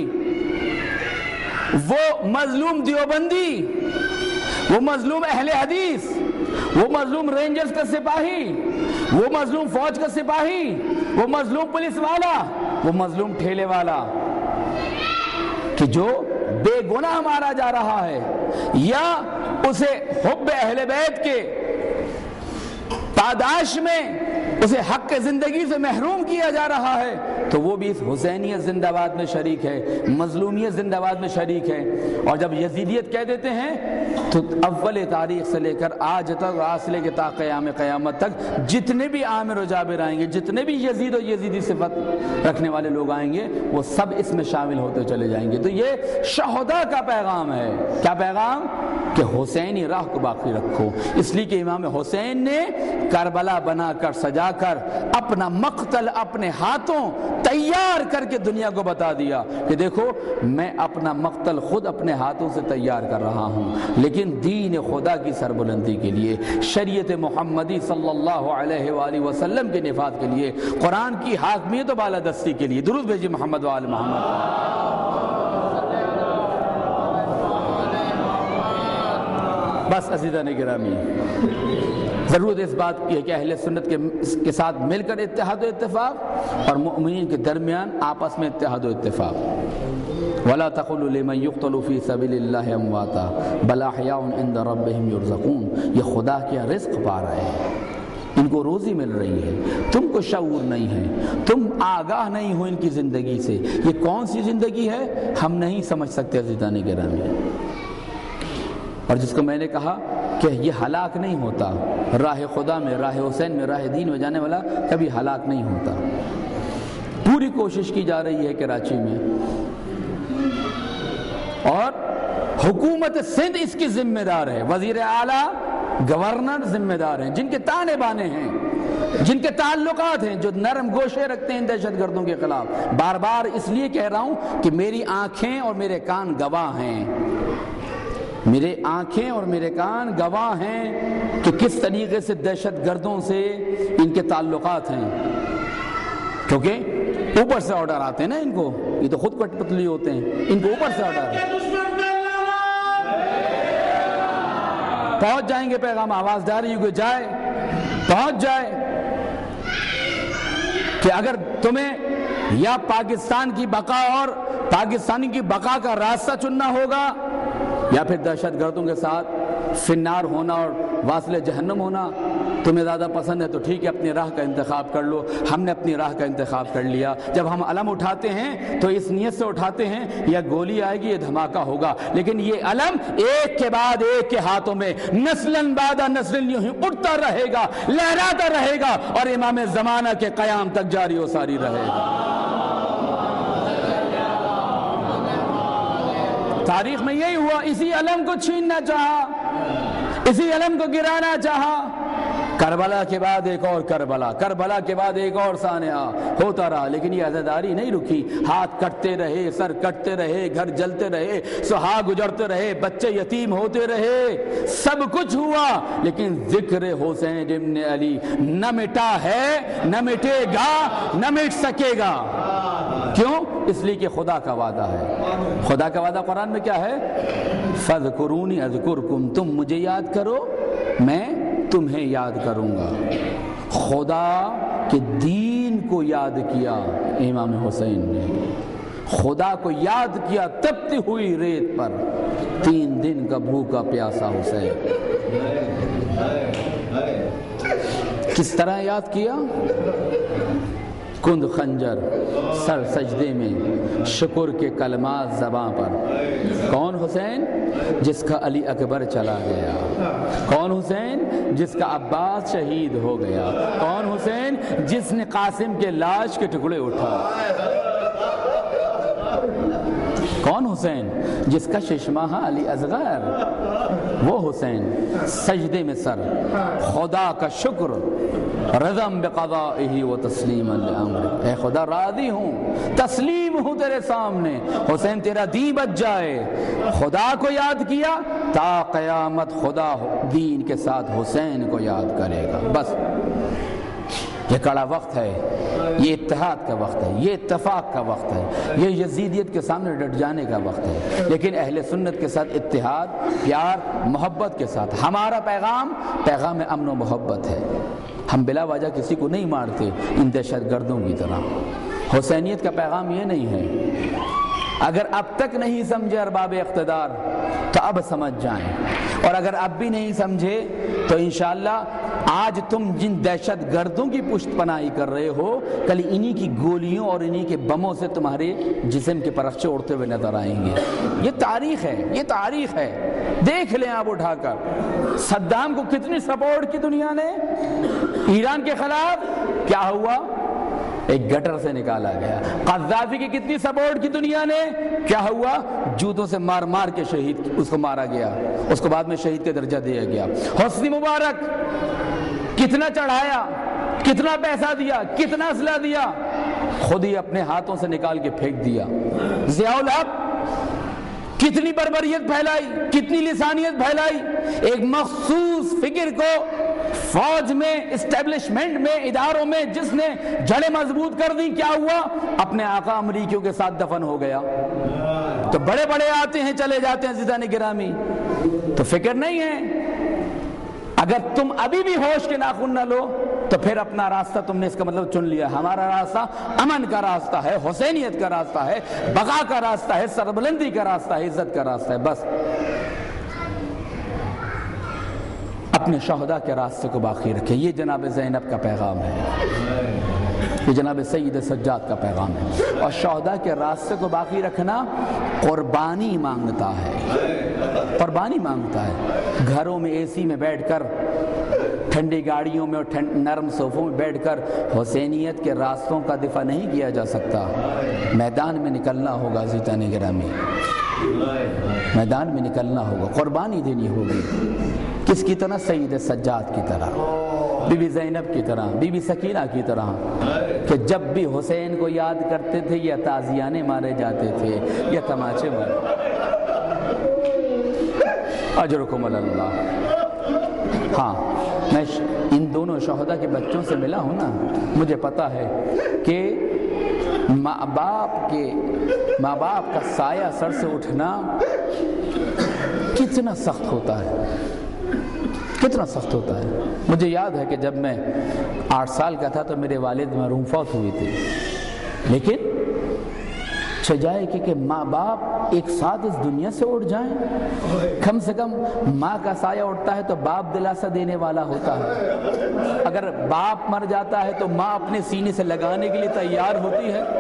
وہ مظلوم دیوبندی، وہ مظلوم اہل حدیث، وہ مظلوم رینجرز کا سپاہی، وہ مظلوم فوج کا سپاہی، وہ مظلوم پولیس والا، وہ مظلوم ٹھیلے والا کہ جو بے گناہ مارا جا رہا ہے، یا اسے حب اہل بیت کے پاداش میں اسے حق زندگی سے محروم کیا جا رہا ہے، تو وہ بھی اس حسینیت زندہ باد میں شریک ہے، مظلومیت زندہ باد میں شریک ہے۔ اور جب یزیدیت کہہ دیتے ہیں تو اول تاریخ سے لے کر آج تک، آج سے لے کے تا قیام قیامت تک جتنے بھی عامر و جابر آئیں گے، جتنے بھی یزید و یزیدی صفت رکھنے والے لوگ آئیں گے، وہ سب اس میں شامل ہوتے چلے جائیں گے۔ تو یہ شہداء کا پیغام ہے۔ کیا پیغام؟ کہ حسینی راہ کو باقی رکھو۔ اس لیے کہ امام حسین نے کربلا بنا کر، سجا کر، اپنا مقتل اپنے ہاتھوں تیار کر کے دنیا کو بتا دیا کہ دیکھو میں اپنا مقتل خود اپنے ہاتھوں سے تیار کر رہا ہوں، لیکن دین خدا کی سربلندی کے لیے، شریعت محمدی صلی اللہ علیہ وآلہ وسلم کے نفاذ کے لیے، قرآن کی حاکمیت و بالادستی کے لیے۔ درود بھیجیے محمد وآل محمد۔ بس عزیزان گرامی، ضرورت اس بات کی ہے کہ اہل سنت کے کے ساتھ مل کر اتحاد و اتفاق، اور مؤمنین کے درمیان آپس میں اتحاد و اتفاق۔ وَلَا تَقُولُوا لِمَنْ يُقْتَلُ فِي سَبِيلِ اللَّهِ أَمْوَاتًا بَلْ أَحْيَاءٌ عِنْدَ رَبِّهِمْ يُرْزَقُونَ۔ یہ خدا کیا رزق پا رہے ہیں، ان کو روزی مل رہی ہے، تم کو شعور نہیں ہے، تم آگاہ نہیں ہو ان کی زندگی سے۔ یہ کون سی زندگی ہے ہم نہیں سمجھ سکتے عزیزان گرامی۔ اور جس کو میں نے کہا کہ یہ ہلاک نہیں ہوتا، راہ خدا میں، راہ حسین میں، راہ دین میں جانے والا کبھی ہلاک نہیں ہوتا۔ پوری کوشش کی جا رہی ہے کراچی میں، اور حکومت سندھ اس کی ذمہ دار ہے، وزیر اعلیٰ، گورنر ذمہ دار ہیں، جن کے تانے بانے ہیں، جن کے تعلقات ہیں، جو نرم گوشے رکھتے ہیں دہشت گردوں کے خلاف۔ بار بار اس لیے کہہ رہا ہوں کہ میری آنکھیں اور میرے کان گواہ ہیں، میرے آنکھیں اور میرے کان گواہ ہیں کہ کس طریقے سے دہشت گردوں سے ان کے تعلقات ہیں، کیونکہ اوپر سے آرڈر آتے ہیں نا ان کو، یہ تو خود کٹ پتلی ہوتے ہیں، ان کو اوپر سے آرڈر ہے، پہنچ جائیں گے پیغام، آواز جاری ہوگی جائے پہنچ جائے کہ اگر تمہیں یا پاکستان کی بقا اور پاکستانی کی بقا کا راستہ چننا ہوگا یا پھر دہشت گردوں کے ساتھ فنار ہونا اور واصل جہنم ہونا تمہیں زیادہ پسند ہے تو ٹھیک ہے، اپنی راہ کا انتخاب کر لو۔ ہم نے اپنی راہ کا انتخاب کر لیا۔ جب ہم علم اٹھاتے ہیں تو اس نیت سے اٹھاتے ہیں یا گولی آئے گی، یہ دھماکہ ہوگا، لیکن یہ علم ایک کے بعد ایک کے ہاتھوں میں نسلاً بعد نسل یوں ہی اٹھتا رہے گا، لہراتا رہے گا اور امام زمانہ کے قیام تک جاری و ساری رہے گا۔ تاریخ میں یہی ہوا، اسی علم کو چھیننا چاہا، اسی علم کو گرانا چاہا۔ کربلا کے بعد ایک اور کربلا، کربلا کے بعد ایک اور سانحہ ہوتا رہا، لیکن یہ عزاداری نہیں رکی، ہاتھ کٹتے رہے، سر کٹتے رہے، گھر جلتے رہے، سہاگ گزرتے رہے، بچے یتیم ہوتے رہے، سب کچھ ہوا، لیکن ذکر حسین ابن علی نہ مٹا ہے، نہ مٹے گا، نہ مٹ سکے گا۔ کیوں؟ اس لیے کہ خدا کا وعدہ ہے۔ خدا کا وعدہ قرآن میں کیا ہے؟ فَاذْكُرُونِي أَذْكُرْكُمْ، تم مجھے یاد کرو میں تمہیں یاد کروں گا۔ خدا کے دین کو یاد کیا امام حسین نے، خدا کو یاد کیا تپتی ہوئی ریت پر، تین دن کا بھوکا پیاسا حسین۔ کس طرح یاد کیا؟ کند خنجر سر سجدے میں، شکر کے کلمات زباں پر۔ کون حسین؟ جس کا علی اکبر چلا گیا۔ کون حسین؟ جس کا عباس شہید ہو گیا۔ کون حسین؟ جس نے قاسم کے لاش کے ٹکڑے اٹھا۔ کون حسین؟ جس کا ششماہ علی اصغر، وہ حسین سجدے میں سر، خدا کا شکر، رضم بقضائہ و تسلیما لامرہ، اے خدا راضی ہوں، تسلیم ہوں تیرے سامنے، حسین تیرا دین بچ جائے۔ خدا کو یاد کیا، تا قیامت خدا دین کے ساتھ حسین کو یاد کرے گا۔ بس یہ کڑا وقت ہے، یہ اتحاد کا وقت ہے، یہ اتفاق کا وقت ہے، یہ یزیدیت کے سامنے ڈٹ جانے کا وقت ہے، لیکن اہل سنت کے ساتھ اتحاد، پیار، محبت کے ساتھ۔ ہمارا پیغام پیغام امن و محبت ہے، ہم بلا وجہ کسی کو نہیں مارتے ان دہشت گردوں کی طرح۔ حسینیت کا پیغام یہ نہیں ہے۔ اگر اب تک نہیں سمجھے ارباب اقتدار تو اب سمجھ جائیں، اور اگر اب بھی نہیں سمجھے تو انشاءاللہ آج تم جن دہشت گردوں کی پشت پناہی کر رہے ہو، کل انہی کی گولیوں اور انہی کے بموں سے تمہارے جسم کے پرخچے اڑتے ہوئے نظر آئیں گے۔ یہ تاریخ ہے، یہ تاریخ ہے، دیکھ لیں آپ اٹھا کر۔ صدام کو کتنی سپورٹ کی دنیا نے، ایران کے خلاف کیا ہوا؟ ایک گٹر سے نکالا گیا۔ قذافی کی کتنی سپورٹ کی دنیا نے، کیا ہوا؟ جوتوں سے مار مار کے شہید اس کو مارا گیا، اس کو بعد میں شہید کا درجہ دیا گیا۔ حسنی مبارک کتنا چڑھایا، کتنا پیسہ دیا، کتنا اسلحہ دیا، خود ہی اپنے ہاتھوں سے نکال کے پھینک دیا۔ ضیاء الحق کتنی بربریت پھیلائی، کتنی لسانیت پھیلائی، ایک مخصوص فکر کو فوج میں، اسٹیبلشمنٹ میں، اداروں میں جس نے جڑیں مضبوط کر دی، کیا ہوا؟ اپنے آقا امریکیوں کے ساتھ دفن ہو گیا۔ تو بڑے بڑے آتے ہیں چلے جاتے ہیں عزیزان گرامی، تو فکر نہیں ہے۔ اگر تم ابھی بھی ہوش کے ناخن نہ لو تو پھر اپنا راستہ تم نے اس کا مطلب چن لیا۔ ہمارا راستہ امن کا راستہ ہے، حسینیت کا راستہ ہے، بقا کا راستہ ہے، سربلندی کا راستہ ہے، عزت کا راستہ ہے۔ بس اپنے شہداء کے راستے کو باقی رکھے۔ یہ جناب زینب کا پیغام ہے، یہ جناب سید سجاد کا پیغام ہے۔ اور شہداء کے راستے کو باقی رکھنا قربانی مانگتا ہے، قربانی مانگتا ہے۔ گھروں میں اے سی میں بیٹھ کر، ٹھنڈی گاڑیوں میں اور نرم صوفوں میں بیٹھ کر حسینیت کے راستوں کا دفاع نہیں کیا جا سکتا۔ میدان میں نکلنا ہوگا عزیزان گرامی، میدان میں نکلنا ہوگا، قربانی دینی ہوگی۔ کس کی طرح؟ سید سجاد کی طرح، بی بی زینب کی طرح، بی بی سکینہ کی طرح، کہ جب بھی حسین کو یاد کرتے تھے یا تازیانے مارے جاتے تھے یا تماچے مارے۔ اجرکم اللہ۔ ہاں، میں ان دونوں شہداء کے بچوں سے ملا ہوں نا، مجھے پتا ہے کہ ماں باپ کے ماں باپ کا سایہ سر سے اٹھنا کتنا سخت ہوتا ہے، کتنا سخت ہوتا ہے۔ مجھے یاد ہے کہ جب میں آٹھ سال کا تھا تو میرے والد مرحوم فوت ہوئے تھے، لیکن جائے کہ, کہ ماں باپ ایک ساتھ اس دنیا سے اٹھ جائیں، کم سے کم ماں کا سایہ اٹھتا ہے تو باپ دلاسا دینے والا ہوتا ہے، اگر باپ مر جاتا ہے تو ماں اپنے سینے سے لگانے کے لیے تیار ہوتی ہے،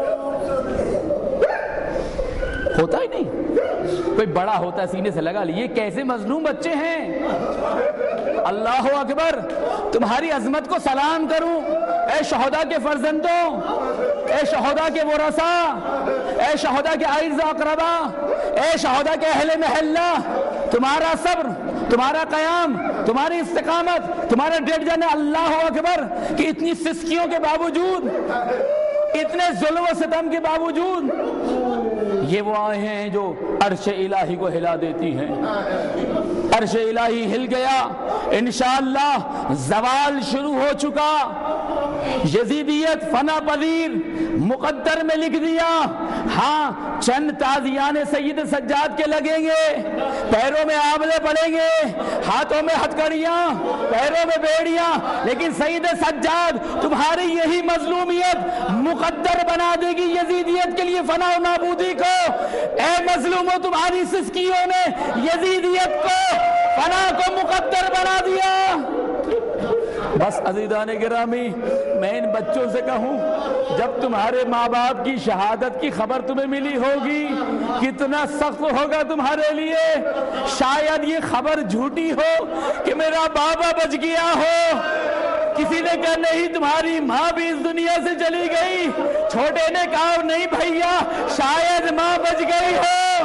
ہوتا ہی نہیں، کوئی بڑا ہوتا ہے سینے سے لگا لی۔ یہ کیسے مظلوم بچے ہیں، اللہ اکبر، تمہاری عظمت کو سلام کروں اے شہداء کے فرزندوں، اے شہداء کے ورثاء، اے شہداء کے اعزاء اقربا، اے شہداء کے اہل محلہ، تمہارا صبر، تمہارا قیام، تمہاری استقامت، تمہارا ڈٹ جانا، اللہ اکبر، کہ اتنی سسکیوں کے باوجود، اتنے ظلم و ستم کے باوجود یہ وہ آئے ہیں جو عرش الہی کو ہلا دیتی ہیں۔ عرش الہی ہل گیا، انشاءاللہ زوال شروع ہو چکا، یزیدیت فنا پذیر، مقدر میں لکھ دیا۔ ہاں چند تازیان سید سجاد کے لگیں گے، پیروں میں آبلے پڑیں گے، ہاتھوں میں ہتھکڑیاں، پیروں میں بیڑیاں، لیکن سید سجاد تمہاری یہی مظلومیت مقدر بنا دے گی یزیدیت کے لیے فنا و نابودی کو۔ اے مظلوموں، تمہاری سسکیوں نے یزیدیت کو، فنا کو مقدر بنا دیا۔ بس عزیزان گرامی، میں ان بچوں سے کہوں، جب تمہارے ماں باپ کی شہادت کی خبر تمہیں ملی ہوگی کتنا سخت ہوگا تمہارے لیے۔ شاید یہ خبر جھوٹی ہو کہ میرا بابا بچ گیا ہو، کسی نے کہا نہیں تمہاری ماں بھی اس دنیا سے چلی گئی، چھوٹے نے کہا نہیں بھیا شاید ماں بچ گئی ہو۔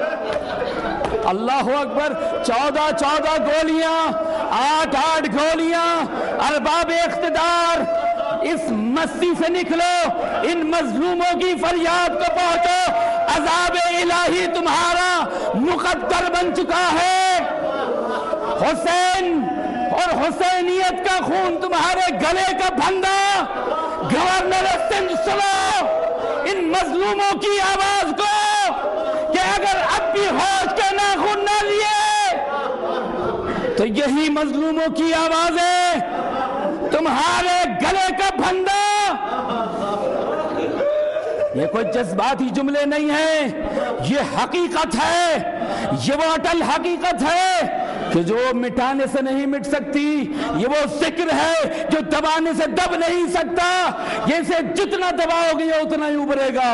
اللہ اکبر، چودہ چودہ گولیاں، آٹھ آٹھ گولیاں، ارباب اقتدار، اس مستی سے نکلو، ان مظلوموں کی فریاد کو پہنچو، عذاب الہی تمہارا مقدر بن چکا ہے۔ حسین اور حسینیت کا خون تمہارے گلے کا پھندا، گورنر سندھ سنو ان مظلوموں کی آواز کو، کہ اگر اب بھی ہوش کے ناخن نہ لیے تو یہی مظلوموں کی آواز ہے، تمہارے گلے کا پھندا۔ یہ کوئی جذباتی جملے نہیں ہیں، یہ حقیقت ہے، یہ وہ اٹل حقیقت ہے کہ جو مٹانے سے نہیں مٹ سکتی، یہ وہ ذکر ہے جو دبانے سے دب نہیں سکتا، یہ اسے جتنا دباؤ گے اتنا ہی ابھرے گا۔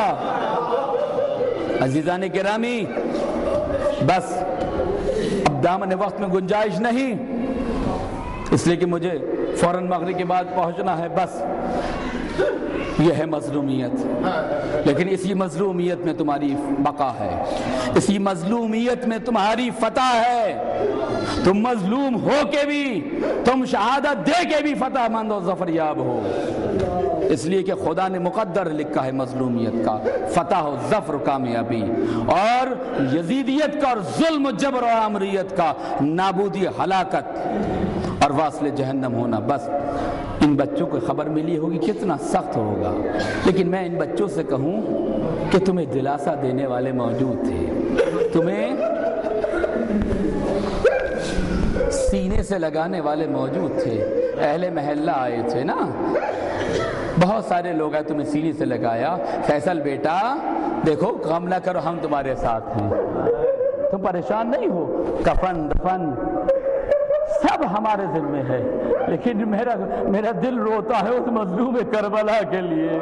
عزیزان گرامی، بس اب دامن وقت میں گنجائش نہیں، اس لیے کہ مجھے فوراً مغرب کے بعد پہنچنا ہے۔ بس یہ ہے مظلومیت، لیکن اسی مظلومیت میں تمہاری بقا ہے، اسی مظلومیت میں تمہاری فتح ہے۔ تم مظلوم ہو کے بھی، تم شہادت دے کے بھی فتح مند و ظفر یاب ہو، اس لیے کہ خدا نے مقدر لکھا ہے مظلومیت کا فتح و ظفر کامیابی، اور یزیدیت کا اور ظلم و جبر و آمریت کا نابودی، ہلاکت اور واصل جہنم ہونا۔ بس ان بچوں کو خبر ملی ہوگی کتنا سخت ہوگا، لیکن میں ان بچوں سے کہوں کہ تمہیں دلاسا دینے والے موجود تھے، تمہیں سینے سے لگانے والے موجود تھے، اہل محلہ آئے تھے نا، بہت سارے لوگ آئے، تمہیں سینے سے لگایا، فیصل بیٹا دیکھو غم نہ کرو، ہم تمہارے ساتھ ہیں، تم پریشان نہیں ہو، کفن دفن سب ہمارے ذمہ ہے، لیکن میرا میرا دل روتا ہے اس مظلوم کربلا کے لیے۔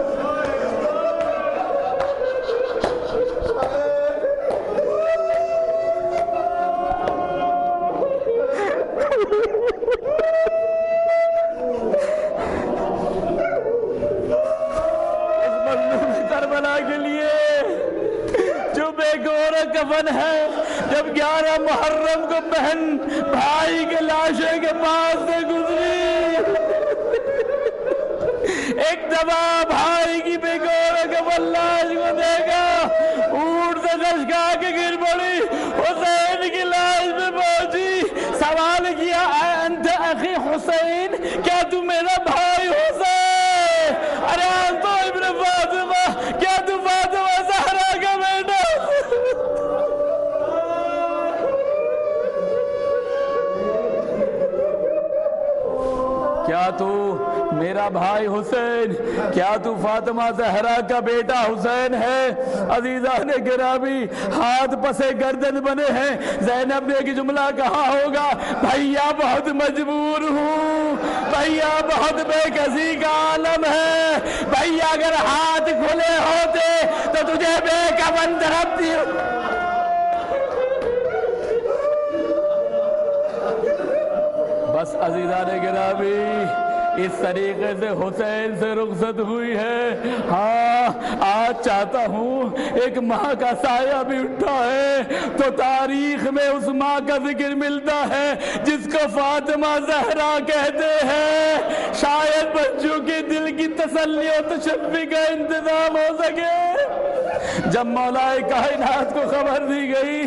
اس مظلوم کربلا کے لیے جو بے گورا کفن ہے، جب گیارہ محرم کو بہن بھائی کے لاشے کے پاس سے گزری، ایک دفعہ بھائی کی بے گورا کفن لاش کو دیکھا، اونٹ سے خشکا کے گر پڑی، حسین کی لاش پہ پہنچی، سوال کیا اے انت اخی حسین، کیا تو میرا بھائی حسین؟ ارے انتو ابن فاطمہ بھائی حسین، کیا تو فاطمہ زہرا کا بیٹا حسین ہے؟ عزیزان گرامی، ہاتھ پسے گردن بنے ہیں۔ زینب نے ایک جملہ کہا ہوگا، بھیا بہت مجبور ہوں، بھیا بہت بے کسی کا عالم ہے، بھیا اگر ہاتھ کھلے ہوتے تو تجھے بے کفن درپتی۔ بس عزیزان گرامی، اس طریقے سے حسین سے رخصت ہوئی ہے۔ ہاں آج چاہتا ہوں ایک ماں کا سایہ بھی اٹھا ہے تو تاریخ میں اس ماں کا ذکر ملتا ہے جس کو فاطمہ زہرا کہتے ہیں۔ شاید بچوں کے دل کی تسلی و تشفی کا انتظام ہو سکے۔ جب مولا کائنات کو خبر دی گئی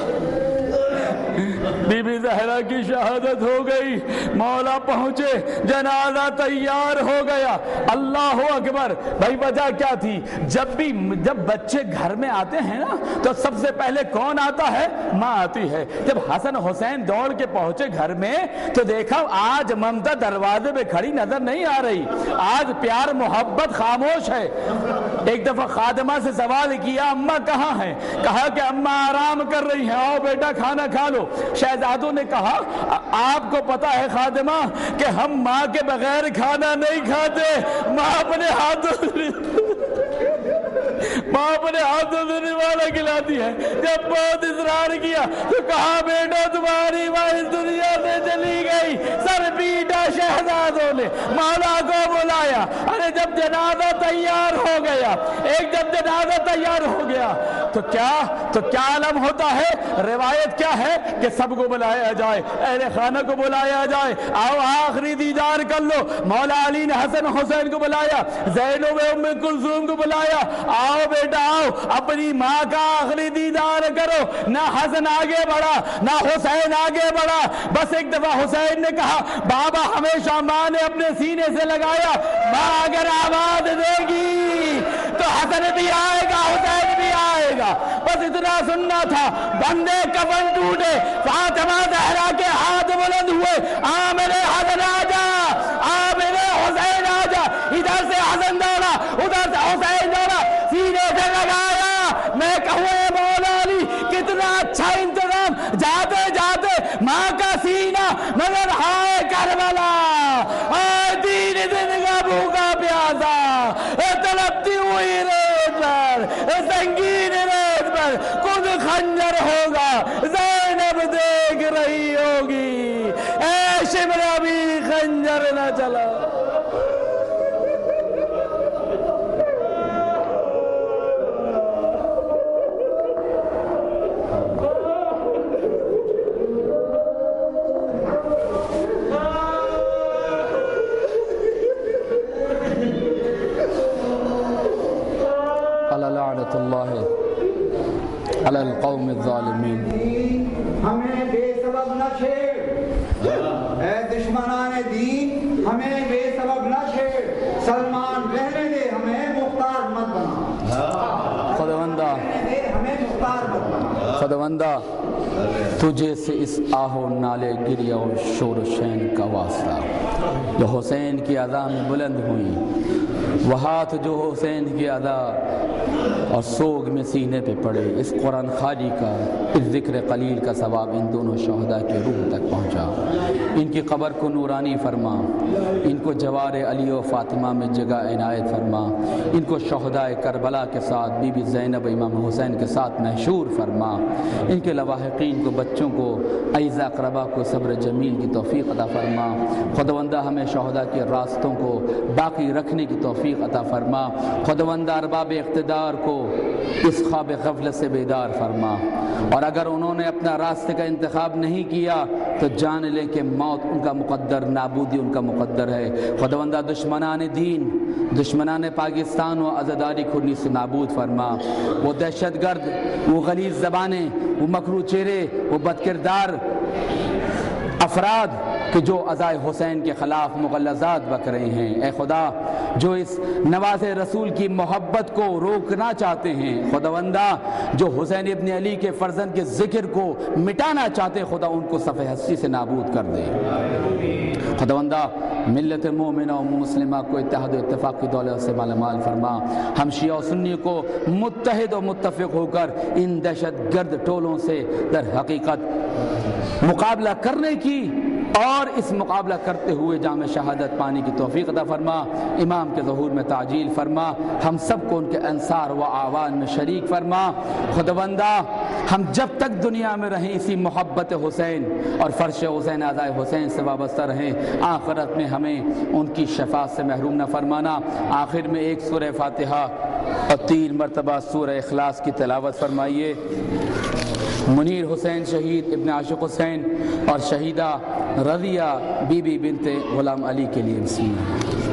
بی بی زہرا کی شہادت ہو گئی، مولا پہنچے، جنازہ تیار ہو گیا۔ اللہ اکبر۔ بھائی وجہ کیا تھی؟ جب بھی جب بچے گھر میں آتے ہیں نا تو سب سے پہلے کون آتا ہے؟ ماں آتی ہے۔ جب حسن حسین دوڑ کے پہنچے گھر میں تو دیکھا آج ممتا دروازے پہ کھڑی نظر نہیں آ رہی، آج پیار محبت خاموش ہے۔ ایک دفعہ خادمہ سے سوال کیا، اماں کہاں ہیں؟ کہا کہ اماں آرام کر رہی ہیں، آؤ بیٹا کھانا کھا لو۔ شہزادوں نے کہا آپ کو پتا ہے خادمہ کہ ہم ماں کے بغیر کھانا نہیں کھاتے، ماں اپنے ہاتھوں ماں اپنے ہاتھوں سے نوالا کھلاتی ہے۔ جب بہت اصرار کیا تو کہا بیٹا تمہاری ماں اس دنیا سے چلی گئی۔ سر پیٹا شہزادوں نے، مولا کو بلایا۔ ارے جب جنازہ تیار ہو گیا، ایک جب جنازہ تیار ہو گیا تو کیا تو کیا علم ہوتا ہے؟ روایت کیا ہے کہ سب کو بلایا جائے، اہل خانہ کو بلایا جائے، آؤ آخری دیدار کر لو۔ مولا علی نے حسن حسین کو بلایا، زینب ام کلثوم کو بلایا، آؤ بیٹا آؤ اپنی ماں کا آخری دیدار کرو۔ نہ حسن آگے بڑھا نہ حسین آگے بڑھا۔ بس ایک دفعہ حسین نے کہا بابا ہمیشہ ماں نے اپنے سینے سے لگایا، ماں اگر آواز دے گی تو حسن بھی آئے گا حسین بھی آئے گا۔ بس اتنا سننا تھا۔ بندے کفن ٹوٹے، فاطمہ زہرا کے ہاتھ بلند ہوئے، آ میرے حسن آجا، آ میرے حسین آجا۔ ادھر سے حسن دوڑا، ادھر سے حسین دوڑا، سینے سے لگایا۔ میں کہوں اے مولا علی کتنا اچھا انتظام، جاتے جاتے ماں کا سینہ مگر ہائے کربلا، آئے تین دن کا بھوکا پیاسا، تڑپتی ہوئی ریت پر، سنگین ریت پر خود خنجر ہوگا، زینب دیکھ رہی ہوگی، اے شمرا بھی خنجر نہ چلا۔ لعنت اللہ علی القوم الظالمین۔ ہمیں بے سبب نہ چھیڑ، اے دشمنان دین ہمیں بے سبب نہ چھیڑ، سلمان رہنے دے ہمیں مختار مت بنا، خداوندہ ہمیں مختار مت بنا۔ خداوندہ تجھے سے اس آہ و نالے گریہ و شور و شین کا واسطہ جو حسین کی ادا میں بلند ہوئی، وہ ہاتھ جو حسین کی ادا اور سوگ میں سینے پہ پڑے، اس قرآن خالی کا اس ذکر قلیل کا ثواب ان دونوں شہداء کے روح تک پہنچا۔ ان کی قبر کو نورانی فرما، ان کو جوار علی و فاطمہ میں جگہ عنایت فرما، ان کو شہداء کربلا کے ساتھ بی بی زینب امام حسین کے ساتھ محشور فرما، ان کے لواحقین کو بچوں کو اعزا اقربا کو صبر جمیل کی توفیق عطا فرما۔ خداوندہ ہمیں شہداء کے راستوں کو باقی رکھنے کی توفیق عطا فرما۔ خداوندہ ارباب اقتدار کو اس خواب غفلت سے بیدار فرما، اور اگر انہوں نے اپنا راستے کا انتخاب نہیں کیا تو جان لیں کہ موت ان کا مقدر، نابودی ان کا مقدر ہے۔ خداوندہ دشمنان دین، دشمنان پاکستان و عزاداری کھرنی سے نابود فرما۔ وہ دہشت گرد، وہ غلیظ زبانیں، وہ مکروہ چہرے، وہ بدکردار افراد کہ جو عزائے حسین کے خلاف مغلظات بک رہے ہیں، اے خدا جو اس نواز رسول کی محبت کو روکنا چاہتے ہیں، خداوندہ جو حسین ابن علی کے فرزند کے ذکر کو مٹانا چاہتے، خدا ان کو صفحہ ہستی سے نابود کر دے۔ خداوندہ ملت مومنہ و مسلمہ کو اتحاد و اتفاق کی دولت سے مالا مال فرما، ہم شیعہ و سنی کو متحد و متفق ہو کر ان دہشت گرد ٹولوں سے در حقیقت مقابلہ کرنے کی اور اس مقابلہ کرتے ہوئے جام شہادت پانے کی توفیق عطا فرما، امام کے ظہور میں تعجیل فرما، ہم سب کو ان کے انصار و اعوان میں شریک فرما۔ خداوندہ ہم جب تک دنیا میں رہیں اسی محبت حسین اور فرش حسین اعضائے حسین سے وابستہ رہیں، آخرت میں ہمیں ان کی شفاعت سے محروم نہ فرمانا۔ آخر میں ایک سورہ فاتحہ اور تین مرتبہ سورہ اخلاص کی تلاوت فرمائیے۔ منیر حسین شہید ابن عاشق حسین اور شہیدہ رضیہ بی بی بنت غلام علی کے لیے بسم اللہ۔